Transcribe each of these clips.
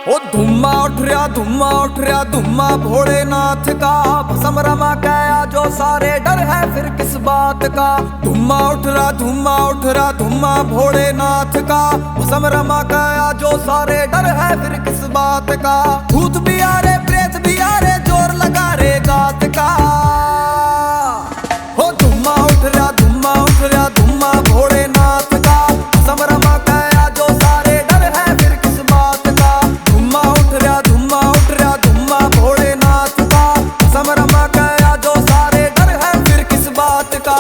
ओ धुम्मा उठ रहा धुम्मा भोलेनाथ का। भस्म रमा गया जो सारे डर है फिर किस बात का। धुम्मा उठ रहा धुम्मा भोलेनाथ का। भस्म रमा गया जो सारे डर है फिर किस बात का। भूत भी आ रे प्रेत भी आ रे जोर लगा रे गात का। हो धुम्मा उठ रहा धुम्मा भोलेनाथ का। भस्म रमा गया जो सारे डर है फिर किस बात का। धुम्मा उठ रहा धुम्मा भोलेनाथ का। भस्म रमा गया जो सारे डर है फिर किस बात का।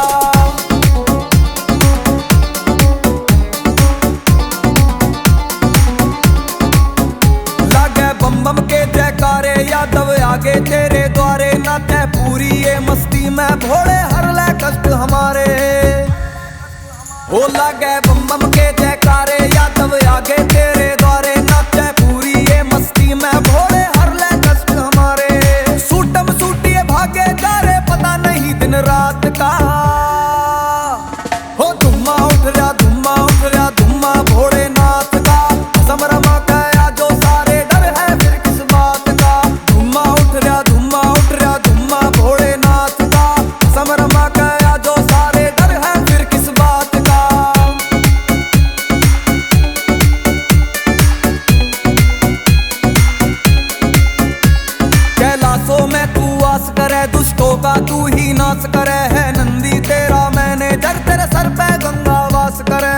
लागे बम बम के जयकारे यादव आगे तेरे द्वारे। नाचे पूरी ये मस्ती में भोले हर ले कष्ट हमारे। हो लागे बम बम के जयकारे यादव आगे तेरे द्वारे। नाचे पूरी ये मस्ती में भोले हर ले कष्ट हमारे। सूटम सूटिए भागे जा रे पता नहीं दिन रात का। हो धुम्मा उठ रहा धुम्मा भोलेनाथ का। भस्म रमा गया जो सारे डर है फिर किस बात का। धुम्मा उठ रहा धुम्मा भोलेनाथ का। भस्म रमा गया जो सारे डर है फिर किस बात का। कैलाशों में तू वास करे दुष्टों का तू ही नाश करे। है नंदी तेरा मैनेजर तेरे सर पे गंगा वास करे।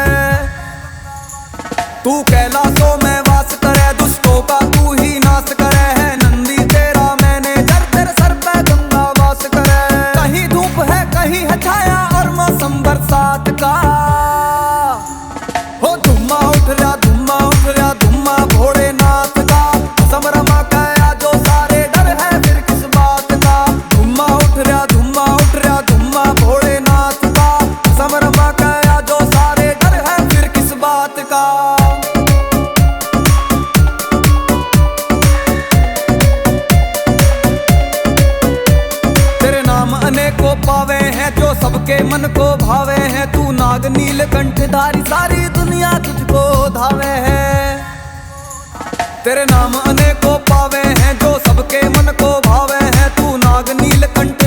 तू कैलाशों में वास करे दुष्टों का तू ही नाश करे। है नंदी तेरा मैनेजर तेरे सर पे गंगा वास करे। कहीं धूप है कहीं है छाया और मौसम बरसात का। हो धुम्मा उठ रहा धुम्मा भोलेनाथ का। भस्म रमा गया जो सारे डर है फिर किस बात का। धुम्मा उठ रहा धुम्मा भोलेनाथ का। भस्म रमा गया जो सारे डर है फिर किस बात का। तेरे नाम अनेकों पावे हैं जो सबके मन को भावे हैं। तू नाग नीलकंठधारी सारी दुनिया तुझको धावे है। तेरे नाम अनेकों पावे हैं जो सबके मन को भावे हैं। तू नाग नीलकंठ